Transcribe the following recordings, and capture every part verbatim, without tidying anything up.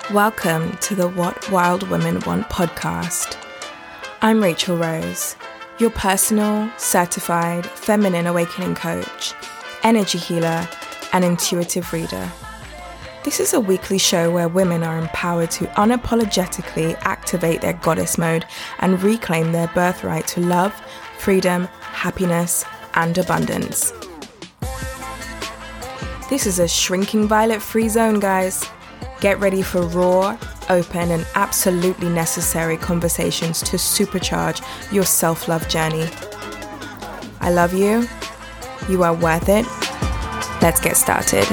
Welcome to the What Wild Women Want podcast. I'm Rachel Rose, your personal, certified, feminine awakening coach, energy healer, and intuitive reader. This is a weekly show where women are empowered to unapologetically activate their goddess mode and reclaim their birthright to love, freedom, happiness, and abundance. This is a shrinking violet free zone, guys. Get ready for raw, open, and absolutely necessary conversations to supercharge your self-love journey. I love you. You are worth it. Let's get started.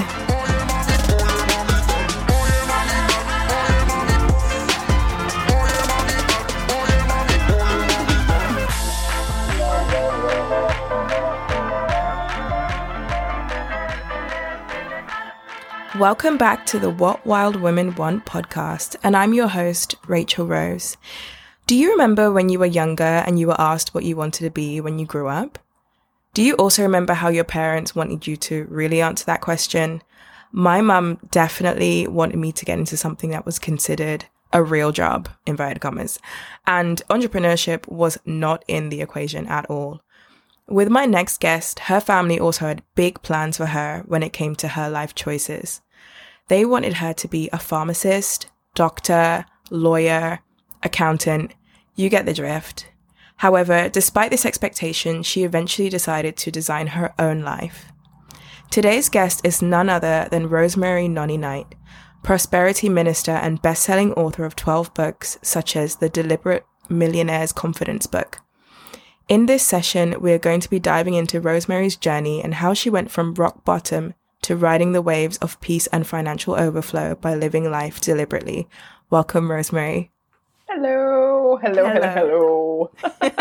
Welcome back to the What Wild Women Want podcast, and I'm your host, Rachel Rose. Do you remember when you were younger and you were asked what you wanted to be when you grew up? Do you also remember how your parents wanted you to really answer that question? My mum definitely wanted me to get into something that was considered a real job, inverted commas, and entrepreneurship was not in the equation at all. With my next guest, her family also had big plans for her when it came to her life choices. They wanted her to be a pharmacist, doctor, lawyer, accountant. You get the drift. However, despite this expectation, she eventually decided to design her own life. Today's guest is none other than Rosemary Nonny Knight, prosperity minister and best-selling author of twelve books, such as the Deliberate Millionaire's Confidence book. In this session, we are going to be diving into Rosemary's journey and how she went from rock bottom to riding the waves of peace and financial overflow by living life deliberately. Welcome, Rosemary. Hello, hello, hello,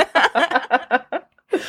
hello.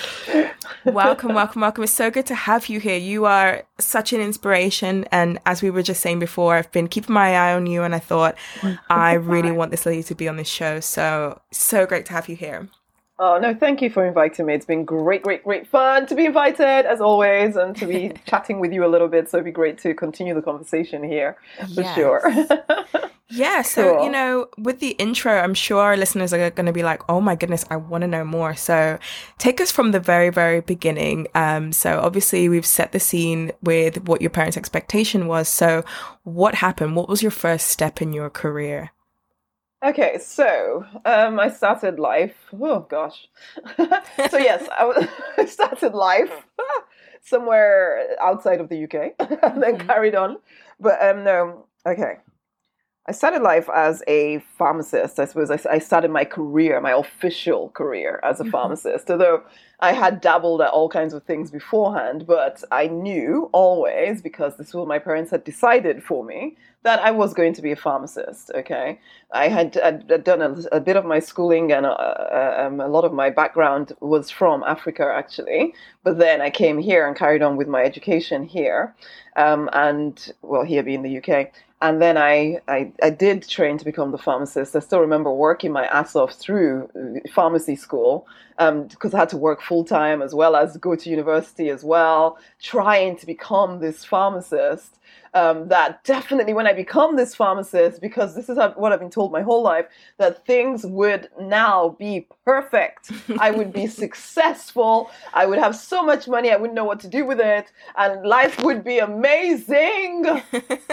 Welcome, welcome, welcome. It's so good to have you here. You are such an inspiration. And as we were just saying before, I've been keeping my eye on you and I thought, I really want this lady to be on this show. So, so great to have you here. Oh, no, thank you for inviting me. It's been great, great, great fun to be invited, as always, and to be chatting with you a little bit. So it'd be great to continue the conversation here, for yes. sure. Yeah, so, Cool. you know, with the intro, I'm sure our listeners are going to be like, oh my goodness, I want to know more. So take us from the very, very beginning. Um, so obviously we've set the scene with what your parents' expectation was. So what happened? What was your first step in your career? Okay, so um, I started life. Oh, gosh. So, yes, I, was, I started life somewhere outside of the U K and then carried on. But um, no, okay. I started life as a pharmacist. I suppose I, I started my career, my official career as a pharmacist, although I had dabbled at all kinds of things beforehand, but I knew always, because this is what my parents had decided for me, that I was going to be a pharmacist, okay? I had I'd done a, a bit of my schooling and uh, um, a lot of my background was from Africa, actually, but then I came here and carried on with my education here, um, and, well, here being the U K. And then I, I, I did train to become the pharmacist. I still remember working my ass off through pharmacy school um, because I had to work full time as well as go to university as well, trying to become this pharmacist. Um, that definitely when I become this pharmacist, because this is what I've been told my whole life, that things would now be perfect. I would be successful. I would have so much money. I wouldn't know what to do with it. And life would be amazing.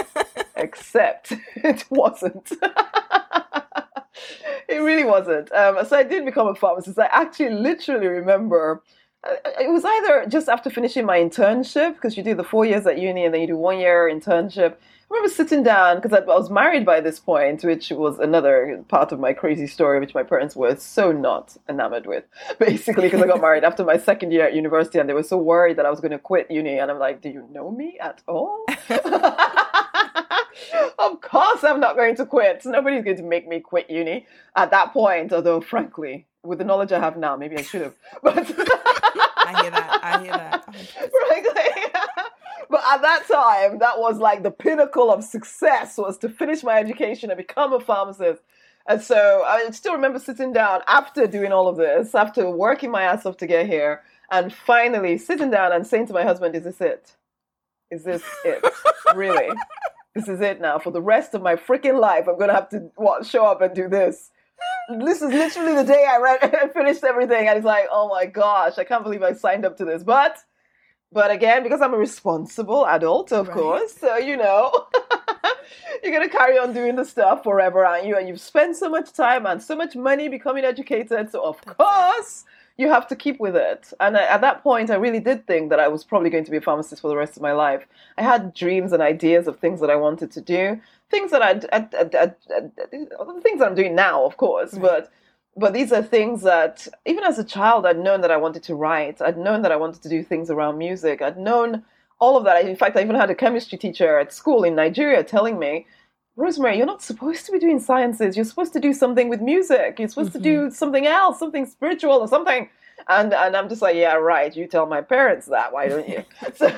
Except it wasn't. It really wasn't. Um, so I did become a pharmacist. I actually literally remember it was either just after finishing my internship, because you do the four years at uni and then you do one year internship. I remember sitting down, because I, I was married by this point, which was another part of my crazy story, which my parents were so not enamored with, basically, because I got married after my second year at university and they were so worried that I was going to quit uni. And I'm like, do you know me at all? Of course I'm not going to quit. Nobody's going to make me quit uni at that point, although frankly, with the knowledge I have now, maybe I should have. But I hear that. I hear that. Frankly. But at that time, that was like the pinnacle of success, was to finish my education and become a pharmacist. And so I still remember sitting down after doing all of this, after working my ass off to get here, and finally sitting down and saying to my husband, is this it? Is this it? Really? this is it now. For the rest of my freaking life, I'm going to have to what, show up and do this. This is literally the day I read, I finished everything. And it's like, oh my gosh, I can't believe I signed up to this. But, but again, because I'm a responsible adult, of right. course, so, you know, you're going to carry on doing the stuff forever, aren't you? And you've spent so much time and so much money becoming educated. So, of course, you have to keep with it. And I, at that point, I really did think that I was probably going to be a pharmacist for the rest of my life. I had dreams and ideas of things that I wanted to do. Things that I'd, I'd, I'd, I'd, I'd, things that I'm doing now, of course, right. but but these are things that even as a child, I'd known that I wanted to write. I'd known that I wanted to do things around music. I'd known all of that. In fact, I even had a chemistry teacher at school in Nigeria telling me, Rosemary, you're not supposed to be doing sciences. You're supposed to do something with music. You're supposed mm-hmm. to do something else, something spiritual or something. And and I'm just like, yeah, right. You tell my parents that. Why don't you? So,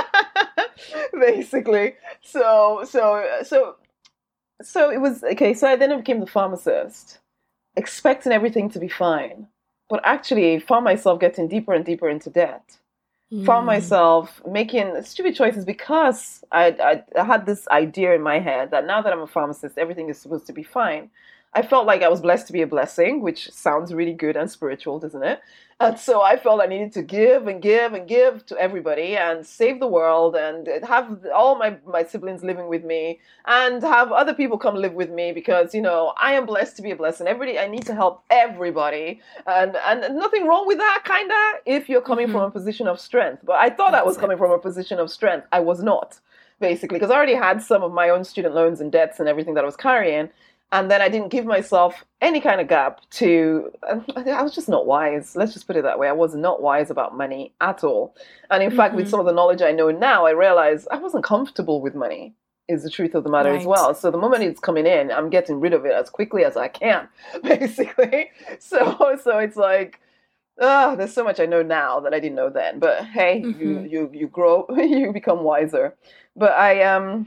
basically, so so so so it was okay. So I then became the pharmacist, expecting everything to be fine, but actually found myself getting deeper and deeper into debt. Mm. Found myself making stupid choices because I, I I had this idea in my head that now that I'm a pharmacist, everything is supposed to be fine. I felt like I was blessed to be a blessing, which sounds really good and spiritual, doesn't it? And so I felt I needed to give and give and give to everybody and save the world and have all my, my siblings living with me and have other people come live with me because, you know, I am blessed to be a blessing. Everybody, I need to help everybody. And, and nothing wrong with that, kind of, if you're coming mm-hmm. from a position of strength. But I thought That's I was it. coming from a position of strength. I was not, basically, because I already had some of my own student loans and debts and everything that I was carrying. And then I didn't give myself any kind of gap to, I was just not wise. Let's just put it that way. I was not wise about money at all. And in mm-hmm. fact, with some of the knowledge I know now, I realize I wasn't comfortable with money, is the truth of the matter right. as well. So the moment it's coming in, I'm getting rid of it as quickly as I can, basically. So so it's like, ah, oh, there's so much I know now that I didn't know then. But hey, mm-hmm. you, you, you grow, you become wiser. But I... um.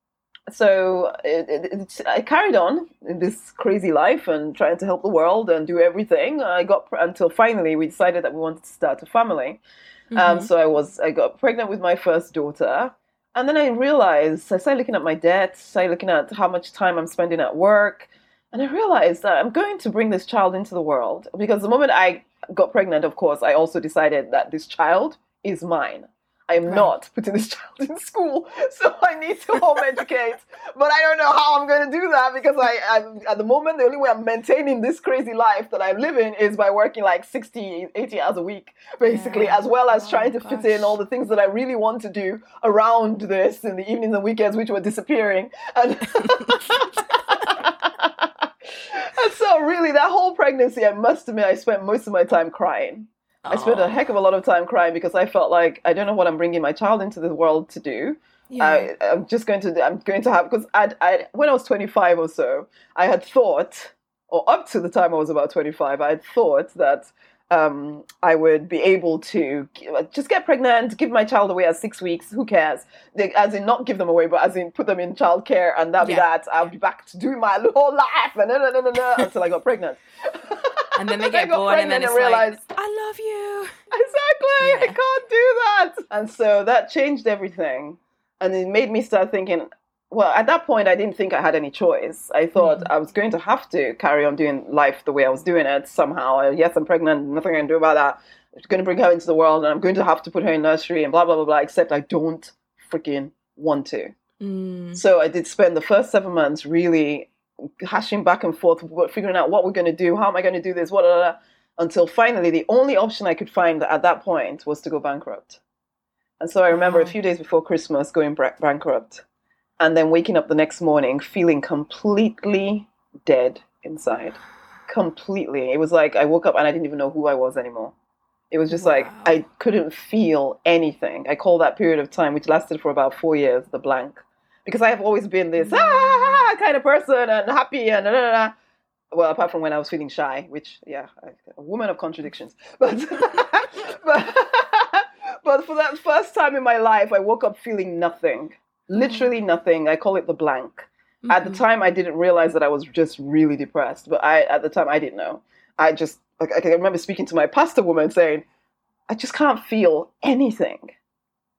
So it, it, it, I carried on in this crazy life and trying to help the world and do everything. I got until finally we decided that we wanted to start a family. Mm-hmm. Um, so I was I got pregnant with my first daughter, and then I realized I started looking at my debt, started looking at how much time I'm spending at work, and I realized that I'm going to bring this child into the world because the moment I got pregnant, of course, I also decided that this child is mine. I'm right. not putting this child in school, so I need to home educate. But I don't know how I'm going to do that because I, I'm, at the moment, the only way I'm maintaining this crazy life that I'm living is by working like sixty, eighty hours a week, basically, yeah. as well as oh, trying to gosh. fit in all the things that I really want to do around this in the evenings and weekends, which were disappearing. And, and so really, that whole pregnancy, I must admit, I spent most of my time crying. I spent a heck of a lot of time crying because I felt like I don't know what I'm bringing my child into the world to do. Yeah. I, I'm just going to, I'm going to have, because I, I, when I was twenty-five or so, I had thought, or up to the time I was about twenty-five, I had thought that um, I would be able to just get pregnant, give my child away at six weeks, who cares? They, as in not give them away, but as in put them in childcare and that'll yeah. be that. I'll be back to doing my whole life and, and, and, and, and, until I got pregnant. And then they get bored and then it's and realize, like, I love you. Exactly. Yeah. I can't do that. And so that changed everything. And it made me start thinking, well, at that point, I didn't think I had any choice. I thought mm. I was going to have to carry on doing life the way I was doing it somehow. Yes, I'm pregnant. Nothing I can do about that. I'm going to bring her into the world and I'm going to have to put her in nursery and blah, blah, blah, blah, except I don't freaking want to. Mm. So I did spend the first seven months really hashing back and forth, figuring out what we're going to do, how am I going to do this, what, blah, blah, blah, until finally the only option I could find at that point was to go bankrupt. And so I remember wow. a few days before Christmas going bra- bankrupt and then waking up the next morning feeling completely dead inside. Completely. It was like I woke up and I didn't even know who I was anymore. It was just wow. like I couldn't feel anything. I call that period of time, which lasted for about four years, the blank. Because I have always been this ah, kind of person and happy and da, da, da. Well, apart from when I was feeling shy, which, yeah, a woman of contradictions. But, but, but for that first time in my life, I woke up feeling nothing, literally nothing. I call it the blank. Mm-hmm. At the time, I didn't realize that I was just really depressed. But I, at the time, I didn't know. I just, like, I remember speaking to my pastor woman saying, I just can't feel anything.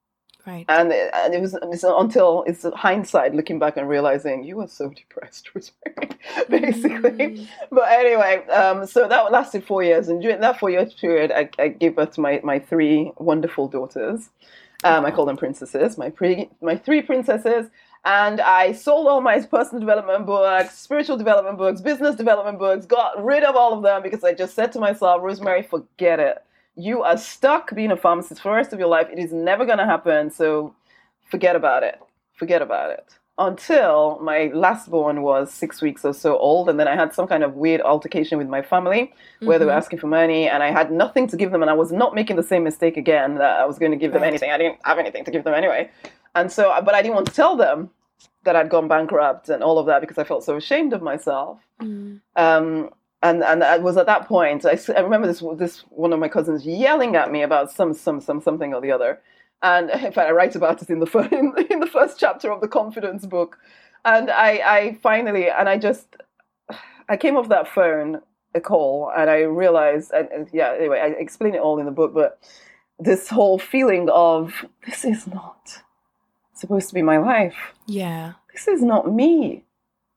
Right. And it, and it was it's until it's hindsight looking back and realizing you were so depressed, Rosemary, basically. Mm. But anyway, um, so that lasted four years. And during that four year period, I, I gave birth to my, my three wonderful daughters. Um, I call them princesses, my pre, my three princesses. And I sold all my personal development books, spiritual development books, business development books, got rid of all of them because I just said to myself, Rosemary, forget it. You are stuck being a pharmacist for the rest of your life. It is never going to happen. So forget about it. Forget about it. Until my last born was six weeks or so old. And then I had some kind of weird altercation with my family where mm-hmm. they were asking for money and I had nothing to give them. And I was not making the same mistake again that I was going to give right. them anything. I didn't have anything to give them anyway. And so, but I didn't want to tell them that I'd gone bankrupt and all of that because I felt so ashamed of myself. Mm. Um, and and it was at that point, I, I remember this this one of my cousins yelling at me about some some some something or the other. And in fact, I write about it in the first, in, in the first chapter of the Confidence book. And I, I finally, and I just, I came off that phone, a call, and I realized, and, and yeah, anyway, I explain it all in the book, but this whole feeling of, this is not supposed to be my life. Yeah. This is not me.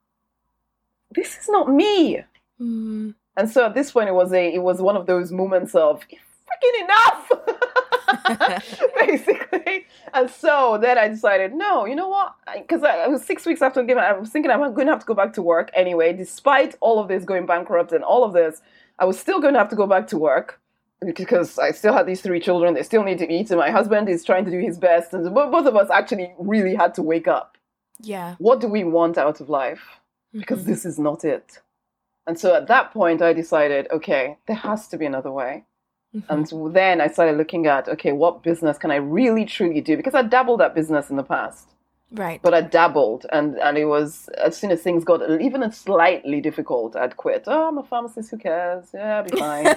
This is not me. Mm. And so at this point, it was a, it was one of those moments of freaking enough, basically. And so then I decided, no, you know what? Because I, I was six weeks after giving, I was thinking I'm going to have to go back to work anyway. Despite all of this going bankrupt and all of this, I was still going to have to go back to work. Because I still had these three children, they still need to eat, and my husband is trying to do his best, and both of us actually really had to wake up. Yeah. What do we want out of life? Because mm-hmm. this is not it. And so at that point, I decided, okay, there has to be another way. Mm-hmm. And so then I started looking at, okay, what business can I really, truly do? Because I dabbled at business in the past. Right. But I dabbled, and, and it was, as soon as things got even slightly difficult, I'd quit. Oh, I'm a pharmacist, who cares? Yeah, I'll be fine.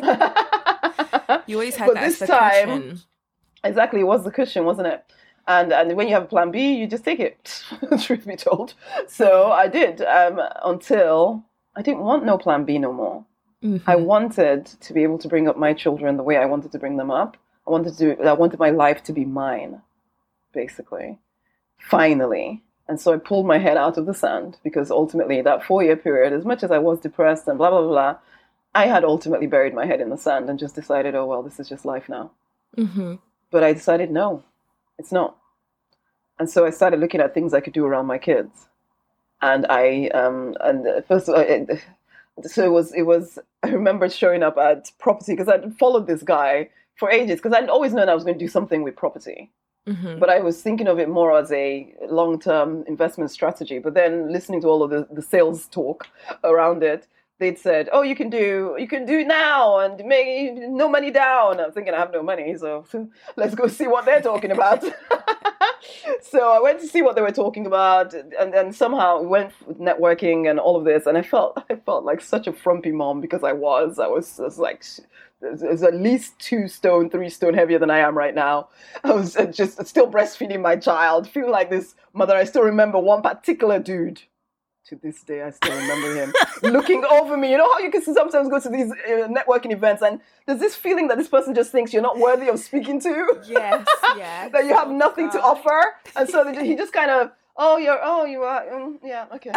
You always had but that this as the time, cushion. Exactly, it was the cushion, wasn't it? And and when you have a plan B, you just take it, truth be told. So I did, um, until I didn't want no plan B no more. Mm-hmm. I wanted to be able to bring up my children the way I wanted to bring them up. I wanted to. I wanted my life to be mine, basically. Finally. And so I pulled my head out of the sand because ultimately that four-year period, as much as I was depressed and blah, blah, blah, blah, I had ultimately buried my head in the sand and just decided, oh, well, this is just life now. Mm-hmm. But I decided, no, it's not. And so I started looking at things I could do around my kids. And I, um, and first of all, it, so it was, it was, I remember showing up at property because I'd followed this guy for ages because I'd always known I was going to do something with property. Mm-hmm. But I was thinking of it more as a long-term investment strategy. But then listening to all of the, the sales talk around it, they'd said, oh, you can do you can do it now and make no money down. I'm thinking I have no money, so let's go see what they're talking about. So I went to see what they were talking about, and then somehow we went with networking and all of this, and I felt I felt like such a frumpy mom because I was. I was, I was like, it was at least two stone, three stone heavier than I am right now. I was just still breastfeeding my child, feeling like this mother. I still remember one particular dude. To this day, I still remember him looking over me. You know how you can sometimes go to these uh, networking events and there's this feeling that this person just thinks you're not worthy of speaking to. Yes, yes. That you have nothing oh, to offer. And so they, he just kind of, oh, you're, oh, you are, um, yeah, okay.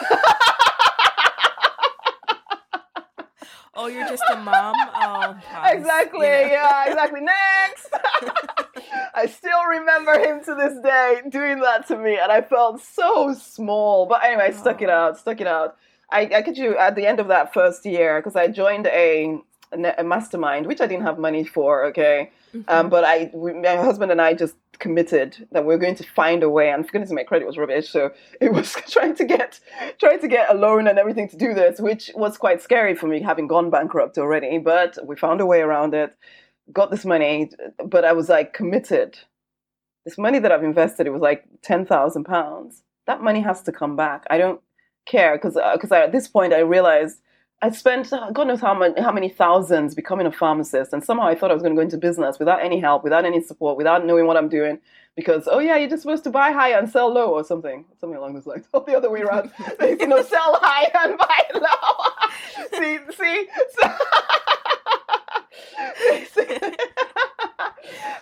Oh, you're just a mom? Oh, gosh. Exactly, you know. Yeah, exactly. Next! I still remember him to this day doing that to me, and I felt so small. But anyway, I stuck oh. it out, stuck it out. I, I could you at the end of that first year, because I joined a, a mastermind, which I didn't have money for, okay? Mm-hmm. Um, but I, we, my husband and I just committed that we we're going to find a way. And for goodness, my credit was rubbish, so it was trying to get trying to get a loan and everything to do this, which was quite scary for me, having gone bankrupt already. But we found a way around it, got this money, but I was like committed. This money that I've invested, it was like ten thousand pounds. That money has to come back. I don't care because because at this point I realized I spent God knows how many, how many thousands becoming a pharmacist, and somehow I thought I was going to go into business without any help, without any support, without knowing what I'm doing, because, oh yeah, you're just supposed to buy high and sell low or something, something along those lines, or the other way around, you know, sell high and buy low. see, see? So but anyway,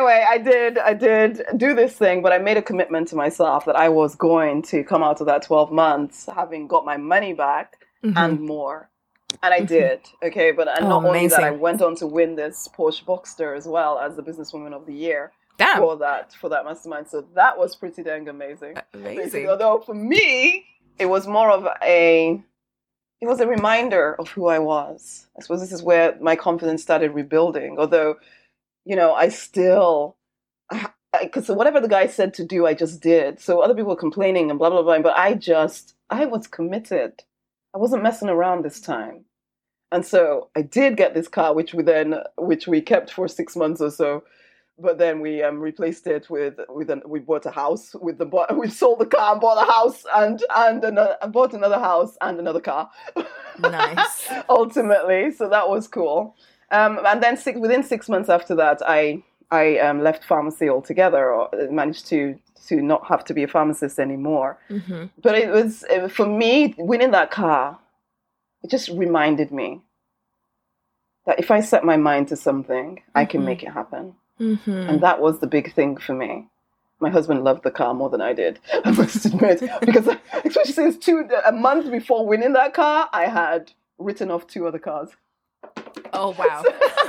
anyway, I did, I did do this thing, but I made a commitment to myself that I was going to come out of that twelve months having got my money back mm-hmm. and more. And I mm-hmm. did, okay? But and not oh, only that, I went on to win this Porsche Boxster as well as the Businesswoman of the Year. Damn. For that, for that mastermind. So that was pretty dang amazing. Amazing. Basically, although for me, it was more of a, it was a reminder of who I was. I suppose this is where my confidence started rebuilding. Although, you know, I still, because whatever the guy said to do, I just did. So other people were complaining and blah, blah, blah. But I just, I was committed. I wasn't messing around this time. And so I did get this car, which we then, which we kept for six months or so. But then we um, replaced it with with an, we bought a house with the we sold the car and bought a house and and another and bought another house and another car. Nice. Ultimately, so that was cool. Um, and then six, within six months after that, I I um, left pharmacy altogether, or managed to to not have to be a pharmacist anymore. Mm-hmm. But it was it, for me, winning that car, it just reminded me that if I set my mind to something, mm-hmm. I can make it happen. Mm-hmm. And that was the big thing for me. My husband loved the car more than I did, I must admit, because especially since two a month before winning that car, I had written off two other cars. Oh wow!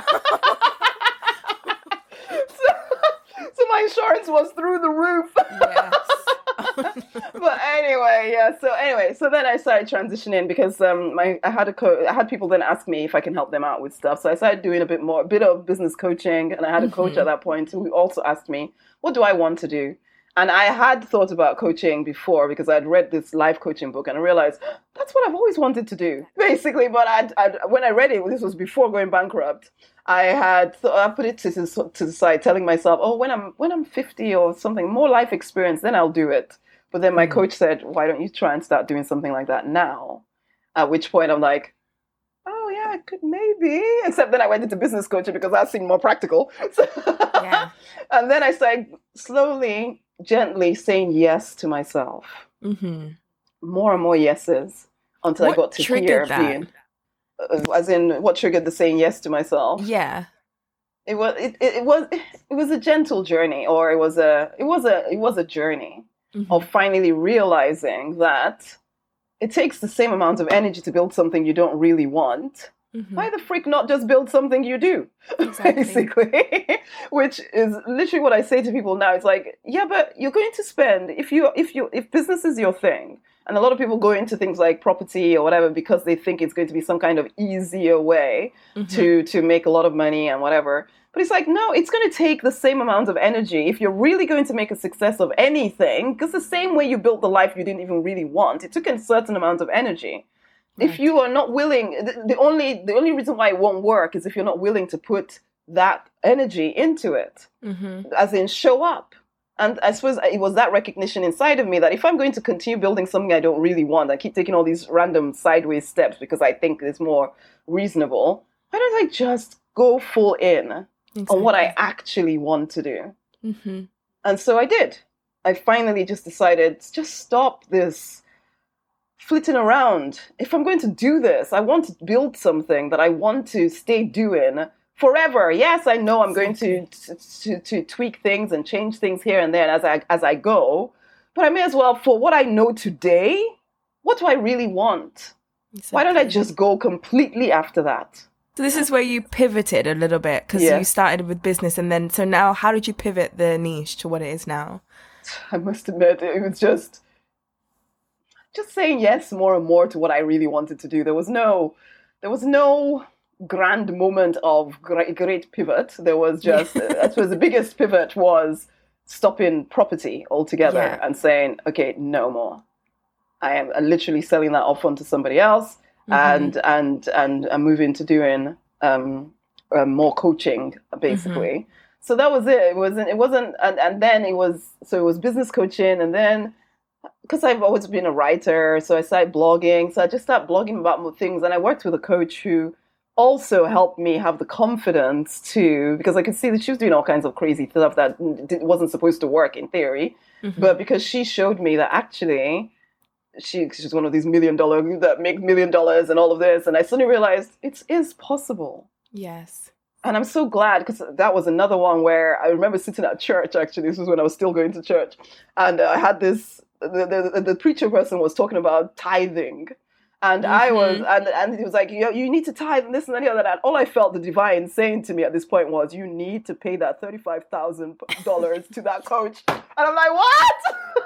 so, so my insurance was through the roof. Yes. But anyway, yeah. So anyway, so then I started transitioning because um, my I had a co- I had people then ask me if I can help them out with stuff. So I started doing a bit more, a bit of business coaching, and I had a coach mm-hmm. at that point who also asked me, "What do I want to do?" And I had thought about coaching before because I'd read this life coaching book and I realized that's what I've always wanted to do, basically. But I'd, I'd, when I read it, this was before going bankrupt. I had th- I put it to, to the side, telling myself, "Oh, when I'm when I'm fifty or something, more life experience, then I'll do it." But then my coach said, "Why don't you try and start doing something like that now?" At which point I'm like, "Oh yeah, I could maybe." Except then I went into business coaching because that seemed more practical. So yeah. And then I started slowly, gently saying yes to myself. Mm-hmm. More and more yeses until what I got to here that? being, uh, as in what triggered the saying yes to myself. Yeah. It was it, it, it was it was a gentle journey, or it was a it was a it was a journey. Mm-hmm. Of finally realizing that it takes the same amount of energy to build something you don't really want. Mm-hmm. Why the freak not just build something you do? Exactly. Basically, which is literally what I say to people now. It's like, yeah, but you're going to spend if you if you if business is your thing, and a lot of people go into things like property or whatever because they think it's going to be some kind of easier way mm-hmm. to to make a lot of money and whatever. But it's like, no, it's going to take the same amount of energy if you're really going to make a success of anything, because the same way you built the life you didn't even really want, it took a certain amount of energy. Right. If you are not willing, the, the only the only reason why it won't work is if you're not willing to put that energy into it, mm-hmm. as in show up. And I suppose it was that recognition inside of me that if I'm going to continue building something I don't really want, I keep taking all these random sideways steps because I think it's more reasonable, why don't I just go full in? Exactly. On what I actually want to do. Mm-hmm. And so I did. I finally just decided, just stop this flitting around. If I'm going to do this, I want to build something that I want to stay doing forever. Yes, I know I'm going to, to, to, to tweak things and change things here and there as I, as I go. But I may as well, for what I know today, what do I really want? Exactly. Why don't I just go completely after that? So this is where you pivoted a little bit because yeah. you started with business and then, so now how did you pivot the niche to what it is now? I must admit, it was just, just saying yes more and more to what I really wanted to do. There was no, there was no grand moment of great, great pivot. There was just, I suppose the biggest pivot was stopping property altogether yeah. and saying, okay, no more. I am literally selling that off onto somebody else. Mm-hmm. And and and I'm moving to doing um, uh, more coaching, basically. Mm-hmm. So that was it. It wasn't. It wasn't. And, and then it was. So it was business coaching, and then because I've always been a writer, so I started blogging. So I just started blogging about more things, and I worked with a coach who also helped me have the confidence to, because I could see that she was doing all kinds of crazy stuff that wasn't supposed to work in theory, mm-hmm. but because she showed me that actually. She, she's one of these million dollar that make million dollars and all of this. And I suddenly realized it is possible. Yes. And I'm so glad, because that was another one where I remember sitting at church, actually. This was when I was still going to church. And uh, I had this, the, the, the preacher person was talking about tithing. And mm-hmm. I was, and, and he was like, you, you need to tithe and this and that, and that. All I felt the divine saying to me at this point was, you need to pay that thirty-five thousand dollars to that coach. And I'm like, what?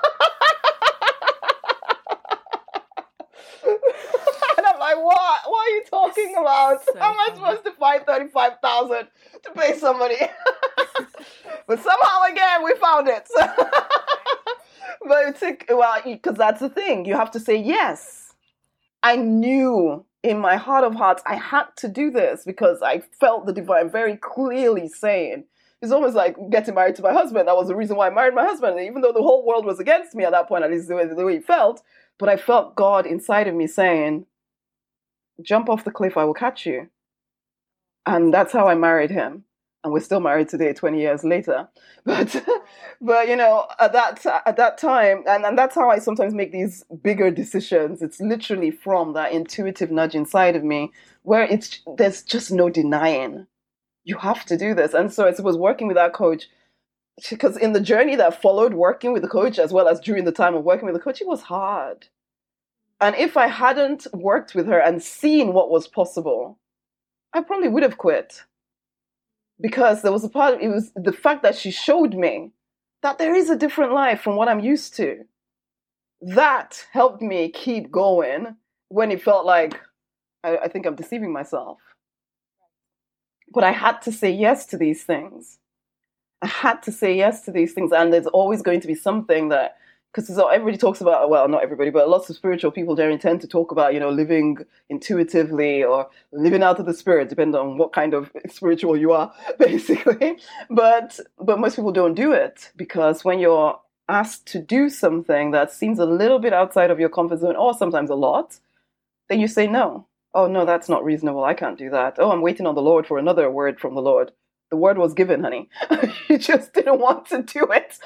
And I'm like, what? What are you talking about? So How am I supposed to find thirty-five thousand dollars to pay somebody? But somehow, again, we found it. But it took, well, because that's the thing. You have to say yes. I knew in my heart of hearts I had to do this because I felt the divine very clearly saying, it's almost like getting married to my husband. That was the reason why I married my husband. And even though the whole world was against me at that point, at least the way, the way it felt, but I felt God inside of me saying, jump off the cliff, I will catch you. And that's how I married him. And we're still married today, twenty years later. But, but you know, at that at that time, and, and that's how I sometimes make these bigger decisions. It's literally from that intuitive nudge inside of me, where it's there's just no denying. You have to do this. And so I suppose working with that coach, because in the journey that followed working with the coach, as well as during the time of working with the coach, it was hard. And if I hadn't worked with her and seen what was possible, I probably would have quit. Because there was a part of it was the fact that she showed me that there is a different life from what I'm used to. That helped me keep going when it felt like I, I think I'm deceiving myself. But I had to say yes to these things. I had to say yes to these things. And there's always going to be something that, because everybody talks about, well, not everybody, but lots of spiritual people generally tend to talk about, you know, living intuitively or living out of the spirit, depending on what kind of spiritual you are, basically. But but most people don't do it, because when you're asked to do something that seems a little bit outside of your comfort zone, or sometimes a lot, then you say no. Oh, no, that's not reasonable. I can't do that. Oh, I'm waiting on the Lord for another word from the Lord. The word was given, honey. You just didn't want to do it.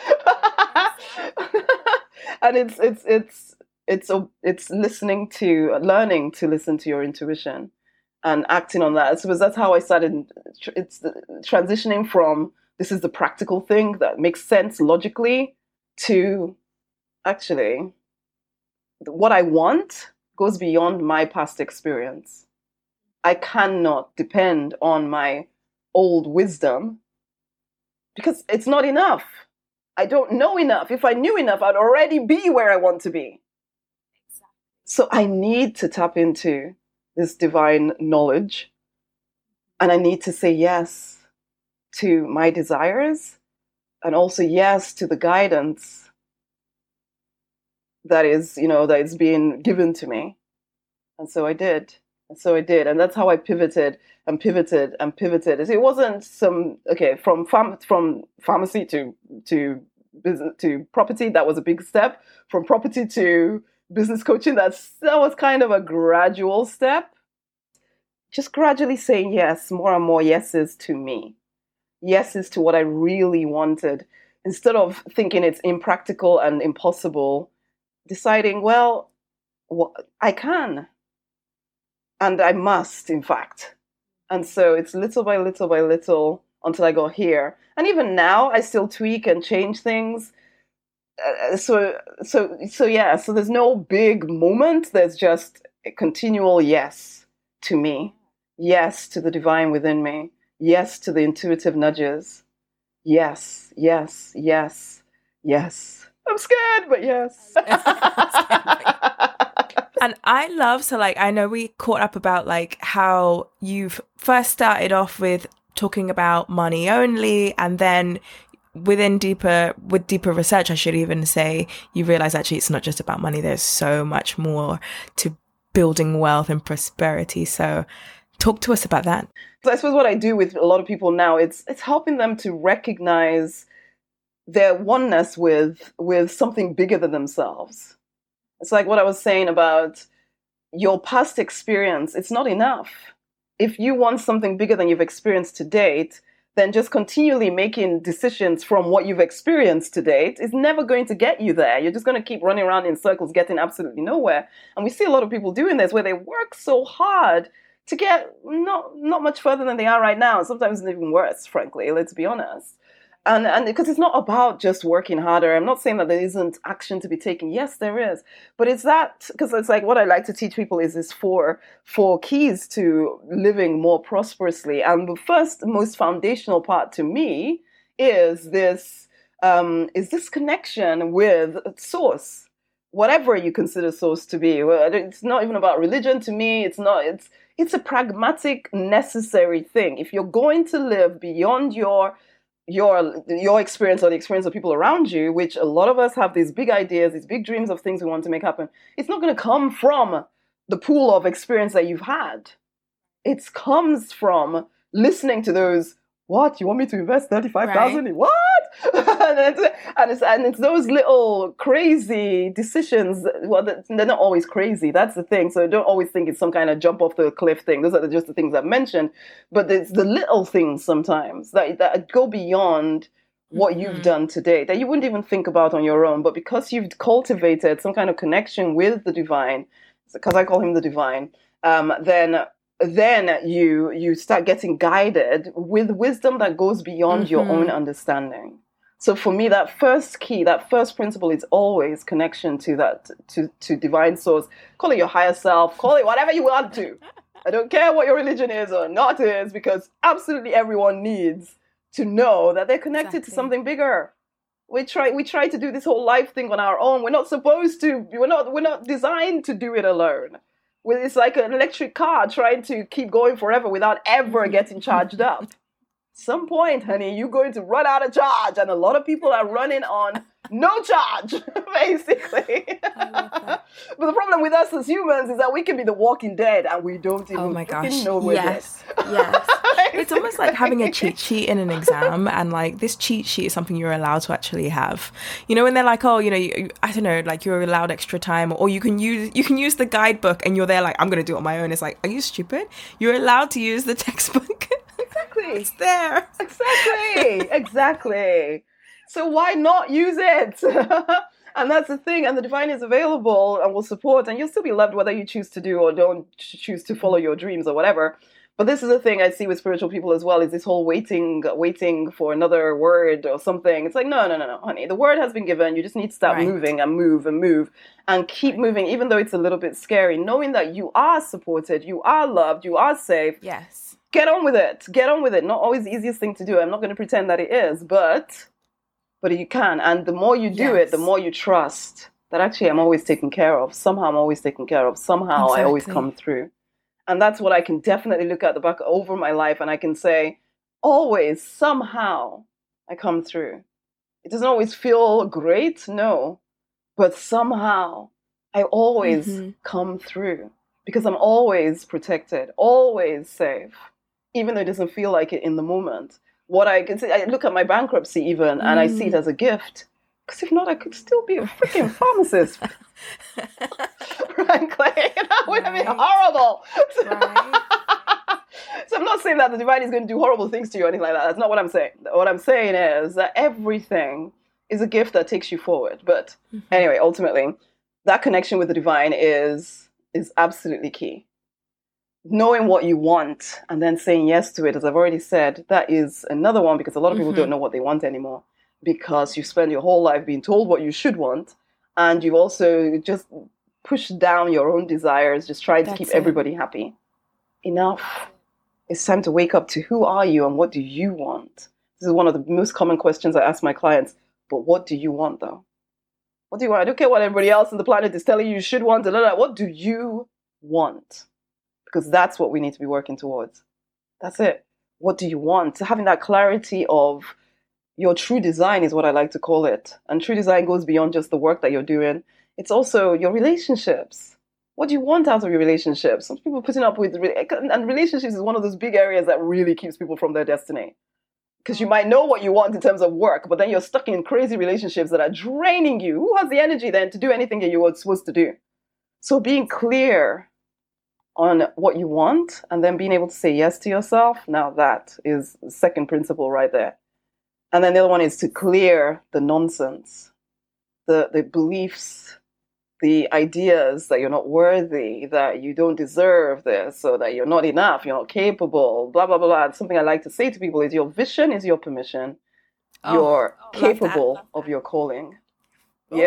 And it's it's it's it's it's listening to learning to listen to your intuition and acting on that. So that's how I started. It's transitioning from this is the practical thing that makes sense logically to actually what I want goes beyond my past experience. I cannot depend on my old wisdom because it's not enough. I don't know enough. If I knew enough, I'd already be where I want to be. Exactly. So I need to tap into this divine knowledge, and I need to say yes to my desires and also yes to the guidance that is, you know, that is being given to me. And so I did. And so I did. And that's how I pivoted and pivoted and pivoted. It wasn't some, okay, from fam- from pharmacy to to business to property, that was a big step. From property to business coaching, that's that was kind of a gradual step. Just gradually saying yes, more and more yeses to me. Yeses to what I really wanted. Instead of thinking it's impractical and impossible, deciding, well, well I can. And I must, in fact. And so it's little by little by little until I got here. And even now, I still tweak and change things. Uh, so, so, so yeah, so there's no big moment. There's just a continual yes to me. Yes to the divine within me. Yes to the intuitive nudges. Yes, yes, yes, yes. I'm scared, but yes. And I love, so like, I know we caught up about like how you've first started off with talking about money only, and then within deeper, with deeper research, I should even say, you realize actually it's not just about money. There's so much more to building wealth and prosperity. So talk to us about that. So I suppose what I do with a lot of people now, it's it's helping them to recognize their oneness with with something bigger than themselves. It's like what I was saying about your past experience. It's not enough. If you want something bigger than you've experienced to date, then just continually making decisions from what you've experienced to date is never going to get you there. You're just going to keep running around in circles, getting absolutely nowhere. And we see a lot of people doing this where they work so hard to get not not much further than they are right now. Sometimes it's even worse, frankly, let's be honest. And and because it's not about just working harder. I'm not saying that there isn't action to be taken. Yes, there is. But it's that, because it's like what I like to teach people is this four four keys to living more prosperously. And the first most foundational part to me is this um, is this connection with source, whatever you consider source to be. It's not even about religion to me. It's not. It's it's a pragmatic, necessary thing. If you're going to live beyond your your your experience or the experience of people around you, which a lot of us have these big ideas, these big dreams of things we want to make happen, it's not going to come from the pool of experience that you've had. It comes from listening to those, what, you want me to invest thirty-five thousand in what? and, it's, and, it's, and it's those little crazy decisions. Well, they're not always crazy. That's the thing. So don't always think it's some kind of jump off the cliff thing. Those are just the things I've mentioned. But it's the little things sometimes that, that go beyond what you've mm-hmm. done today, that you wouldn't even think about on your own. But because you've cultivated some kind of connection with the divine, because I call him the divine, um, then... then you you start getting guided with wisdom that goes beyond mm-hmm. your own understanding. So for me, that first key, that first principle is always connection to that, to, to divine source. Call it your higher self, call it whatever you want to. I don't care what your religion is or not is, because absolutely everyone needs to know that they're connected exactly. to something bigger. We try we try to do this whole life thing on our own. We're not supposed to, we're not we're not designed to do it alone. It's like an electric car trying to keep going forever without ever getting charged up. Some point, honey, you're going to run out of charge. And a lot of people are running on no charge, basically. But the problem with us as humans is that we can be the walking dead and we don't even oh my gosh. know we're yes. dead. Yes. It's almost like having a cheat sheet in an exam, and like this cheat sheet is something you're allowed to actually have. You know, when they're like, oh, you know, you, I don't know, like you're allowed extra time, or you can use you can use the guidebook, and you're there like, I'm going to do it on my own. It's like, are you stupid? You're allowed to use the textbook. Exactly. It's there. Exactly. Exactly. So why not use it? And that's the thing. And the divine is available and will support, and you'll still be loved whether you choose to do or don't choose to follow your dreams or whatever. But this is the thing I see with spiritual people as well, is this whole waiting, waiting for another word or something. It's like, no, no, no, no, honey. The word has been given. You just need to start right. moving and move and move and keep moving, even though it's a little bit scary, knowing that you are supported, you are loved, you are safe. Yes. Get on with it. Get on with it. Not always the easiest thing to do. I'm not going to pretend that it is, but but you can. And the more you do yes. it, the more you trust that actually I'm always taken care of. Somehow I'm always taken care of. Somehow exactly. I always come through. And that's what I can definitely look at the back over my life, and I can say, always, somehow, I come through. It doesn't always feel great, no, but somehow I always mm-hmm. come through, because I'm always protected, always safe, even though it doesn't feel like it in the moment. What I can say, I look at my bankruptcy even, mm. and I see it as a gift. Because if not, I could still be a freaking pharmacist. Frankly, that would have been horrible. Right. So I'm not saying that the divine is going to do horrible things to you or anything like that. That's not what I'm saying. What I'm saying is that everything is a gift that takes you forward. But mm-hmm. anyway, ultimately, that connection with the divine is is absolutely key. Knowing what you want and then saying yes to it, as I've already said, that is another one, because a lot of people mm-hmm. don't know what they want anymore. Because you spend your whole life being told what you should want, and you also just push down your own desires, just trying That's to keep it. everybody happy. Enough. It's time to wake up to who are you and what do you want? This is one of the most common questions I ask my clients. But what do you want, though? What do you want? I don't care what everybody else on the planet is telling you you should want. Blah, blah, blah. What do you want? Because that's what we need to be working towards. That's it. What do you want? So having that clarity of your true design is what I like to call it. And true design goes beyond just the work that you're doing. It's also your relationships. What do you want out of your relationships? Some people putting up with, and relationships is one of those big areas that really keeps people from their destiny. Because you might know what you want in terms of work, but then you're stuck in crazy relationships that are draining you. Who has the energy then to do anything that you were supposed to do? So being clear on what you want and then being able to say yes to yourself, now that is the second principle right there. And then the other one is to clear the nonsense, the, the beliefs, the ideas that you're not worthy, that you don't deserve this, or that you're not enough, you're not capable, blah, blah, blah, blah. Something I like to say to people is your vision is your permission. Oh, you're love capable that. of your calling. Yep.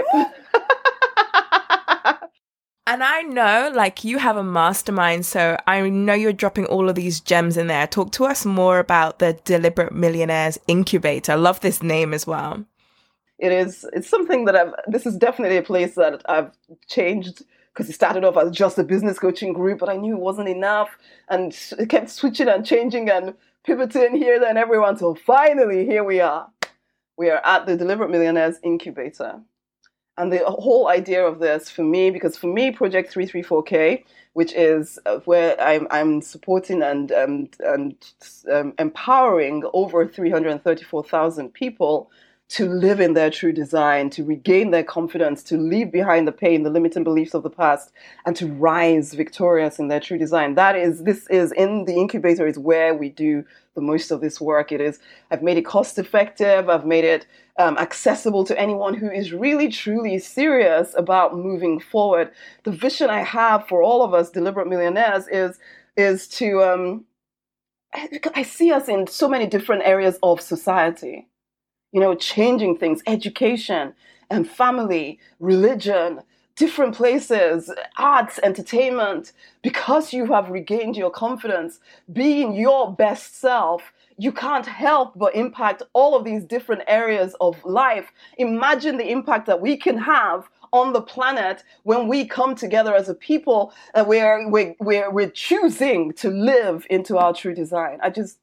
And I know, like, you have a mastermind, so I know you're dropping all of these gems in there. Talk to us more about the Deliberate Millionaires Incubator. I love this name as well. It is, it's something that I've, this is definitely a place that I've changed, because it started off as just a business coaching group, but I knew it wasn't enough, and it kept switching and changing and pivoting here, there, and everywhere, until finally, here we are. We are at the Deliberate Millionaires Incubator. And the whole idea of this for me, because for me, Project three thirty-four K, which is where I'm, I'm supporting and, um, and um, empowering over three hundred thirty-four thousand people to live in their true design, to regain their confidence, to leave behind the pain, the limiting beliefs of the past, and to rise victorious in their true design. That is, this is in the incubator is where we do the most of this work. It is, I've made it cost effective. I've made it um, accessible to anyone who is really, truly serious about moving forward. The vision I have for all of us Deliberate Millionaires is, is to, um, I see us in so many different areas of society. You know, changing things, education and family, religion, different places, arts, entertainment. Because you have regained your confidence, being your best self, you can't help but impact all of these different areas of life. Imagine the impact that we can have on the planet when we come together as a people uh, where we're, we're, we're choosing to live into our true design. I just...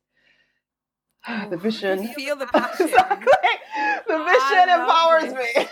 The vision. Feel the passion. Exactly. The vision empowers this. me.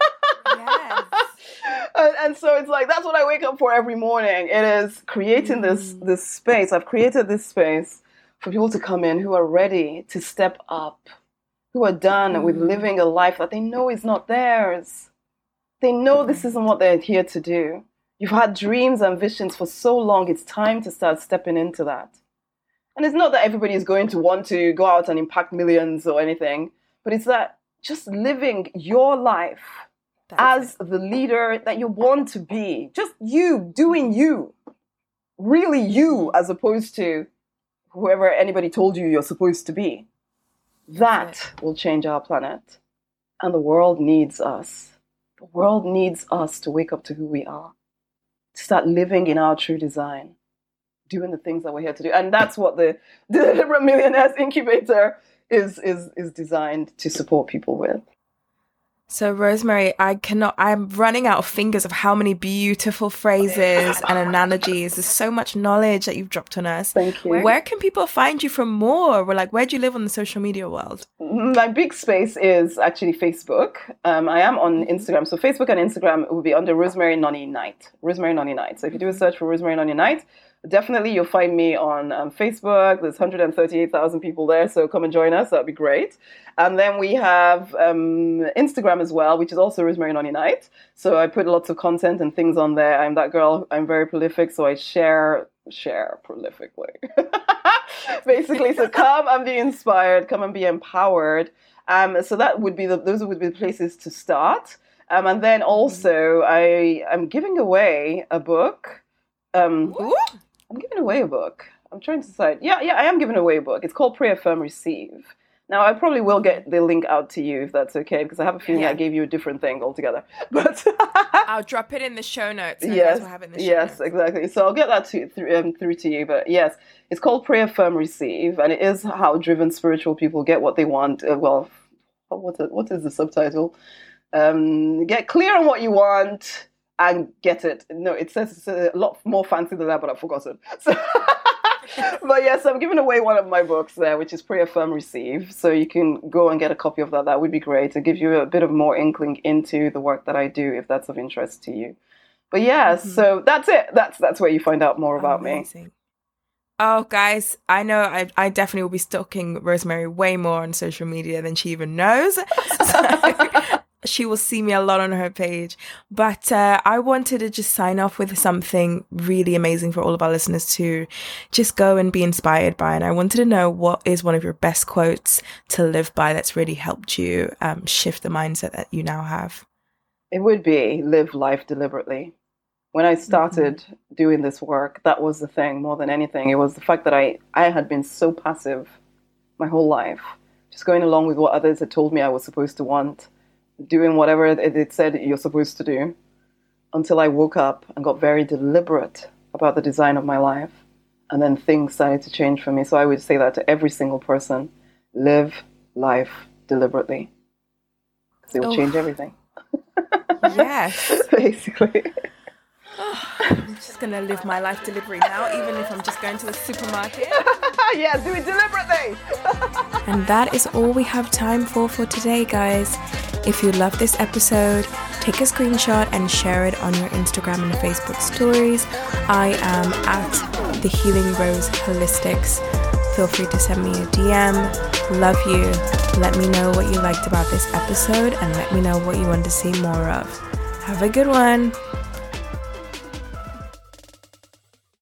Yes. and, and so it's like, that's what I wake up for every morning. It is creating mm. this, this space. I've created this space for people to come in who are ready to step up, who are done mm. with living a life that they know is not theirs. They know this isn't what they're here to do. You've had dreams and visions for so long. It's time to start stepping into that. And it's not that everybody is going to want to go out and impact millions or anything, but it's that just living your life That's as it. the leader that you want to be. Just you, doing you. Really you, as opposed to whoever anybody told you you're supposed to be. That will change our planet. And the world needs us. The world needs us to wake up to who we are. To start living in our true design. Doing the things that we're here to do. And that's what the Deliberate Millionaires Incubator is, is, is designed to support people with. So, Rosemary, I cannot, I'm running out of fingers of how many beautiful phrases and analogies. There's so much knowledge that you've dropped on us. Thank you. Where, where can people find you for more? Or like, where do you live on the social media world? My big space is actually Facebook. Um, I am on Instagram. So Facebook and Instagram will be under Rosemary Nonny Knight. Rosemary Nonny Knight. So if you do a search for Rosemary Nonny Knight, definitely you'll find me on um, Facebook. There's one hundred thirty-eight thousand people there, so come and join us. That'd be great. And then we have um, Instagram as well, which is also Rosemary Nonny Knight. So I put lots of content and things on there. I'm that girl. I'm very prolific, so I share share prolifically. Basically, so come and be inspired. Come and be empowered. Um, so that would be the those would be the places to start. Um, and then also I am giving away a book. Um, I'm giving away a book. I'm trying to decide. Yeah, yeah, I am giving away a book. It's called Pray, Affirm, Receive. Now, I probably will get the link out to you if that's okay, because I have a feeling yeah. I gave you a different thing altogether. But I'll drop it in the show notes. So yes, we'll have it in the show yes, notes. Exactly. So I'll get that to, through, um, through to you. But yes, it's called Pray, Affirm, Receive, and it is how driven spiritual people get what they want. Uh, well, what is, what is the subtitle? Um, get clear on what you want and get it. No, it says it's a lot more fancy than that, but I've forgotten. So, but yes, I'm giving away one of my books there, which is Pray, Affirm, Receive. So you can go and get a copy of that. That would be great. It gives you a bit of more inkling into the work that I do, if that's of interest to you. But yeah, mm-hmm. so that's it. That's that's where you find out more about Amazing. me. Oh, guys, I know I, I definitely will be stalking Rosemary way more on social media than she even knows. So she will see me a lot on her page. But uh, I wanted to just sign off with something really amazing for all of our listeners to just go and be inspired by. And I wanted to know, what is one of your best quotes to live by that's really helped you um, shift the mindset that you now have? It would be live life deliberately. When I started mm-hmm. doing this work, that was the thing more than anything. It was the fact that I, I had been so passive my whole life, just going along with what others had told me I was supposed to want, doing whatever it, it said you're supposed to do, until I woke up and got very deliberate about the design of my life. And then things started to change for me. So I would say that to every single person, live life deliberately. Because it will oh. change everything. Yes. Basically. Oh, I'm just going to live my life deliberately now, even if I'm just going to the supermarket. Yeah, do it deliberately. And that is all we have time for for today, guys. If you love this episode, take a screenshot and share it on your Instagram and Facebook stories. I am at The Healing Rose Holistics. Feel free to send me a D M. Love you. Let me know what you liked about this episode and let me know what you want to see more of. Have a good one.